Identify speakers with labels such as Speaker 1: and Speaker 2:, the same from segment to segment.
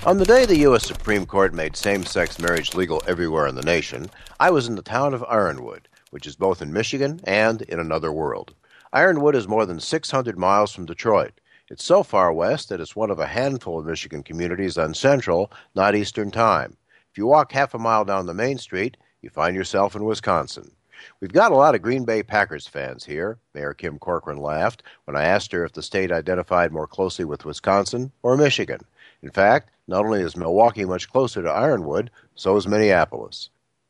Speaker 1: On the day the U.S. Supreme Court made same-sex marriage legal everywhere in the nation, I was in the town of Ironwood, which is both in Michigan and in another world. Ironwood is more than 600 miles from Detroit. It's so far west that it's one of a handful of Michigan communities on Central, not Eastern Time. If you walk half a mile down the main street, you find yourself in Wisconsin. We've got a lot of Green Bay Packers fans here, Mayor Kim Corcoran laughed when I asked her if the state identified more closely with Wisconsin or Michigan. In fact, not only is Milwaukee much closer to Ironwood, so is Minneapolis.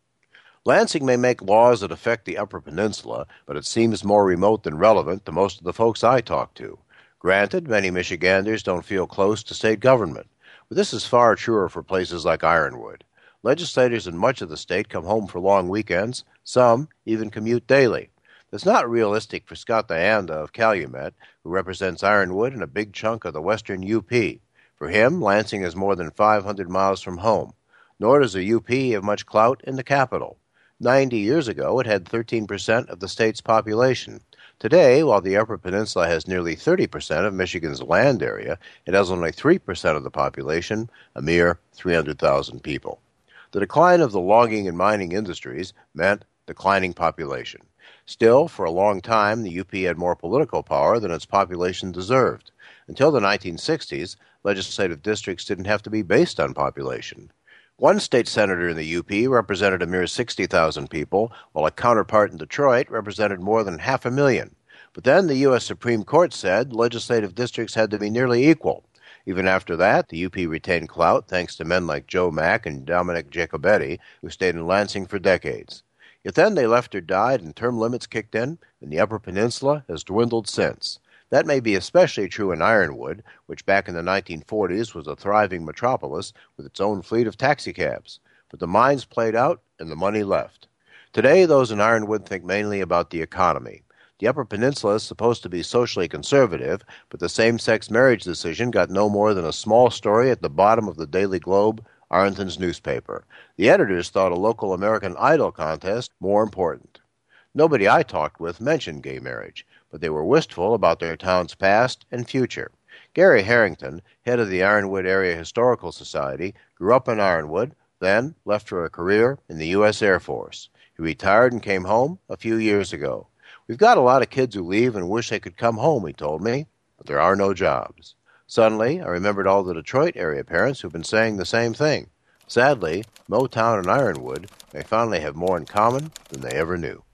Speaker 1: Lansing may make laws that affect the Upper Peninsula, but it seems more remote than relevant to most of the folks I talk to. Granted, many Michiganders don't feel close to state government, but this is far truer for places like Ironwood. Legislators in much of the state come home for long weekends. Some even commute daily. That's not realistic for Scott Dianda of Calumet, who represents Ironwood and a big chunk of the western UP. For him, Lansing is more than 500 miles from home. Nor does the UP have much clout in the capital. 90 years ago, it had 13% of the state's population. Today, while the Upper Peninsula has nearly 30% of Michigan's land area, it has only 3% of the population, a mere 300,000 people. The decline of the logging and mining industries meant declining population. Still, for a long time, the UP had more political power than its population deserved. Until the 1960s, legislative districts didn't have to be based on population. One state senator in the UP represented a mere 60,000 people, while a counterpart in Detroit represented more than 500,000. But then the U.S. Supreme Court said legislative districts had to be nearly equal. Even after that, the UP retained clout thanks to men like Joe Mack and Dominic Jacobetti, who stayed in Lansing for decades. Yet then they left or died and term limits kicked in, and the Upper Peninsula has dwindled since. That may be especially true in Ironwood, which back in the 1940s was a thriving metropolis with its own fleet of taxicabs. But the mines played out and the money left. Today, those in Ironwood think mainly about the economy. The Upper Peninsula is supposed to be socially conservative, but the same-sex marriage decision got no more than a small story at the bottom of the Daily Globe, Arlington's newspaper. The editors thought a local American Idol contest more important. Nobody I talked with mentioned gay marriage, but they were wistful about their town's past and future. Gary Harrington, head of the Ironwood Area Historical Society, grew up in Ironwood, then left for a career in the U.S. Air Force. He retired and came home a few years ago. We've got a lot of kids who leave and wish they could come home, he told me, but there are no jobs. Suddenly, I remembered all the Detroit area parents who've been saying the same thing. Sadly, Motown and Ironwood may finally have more in common than they ever knew.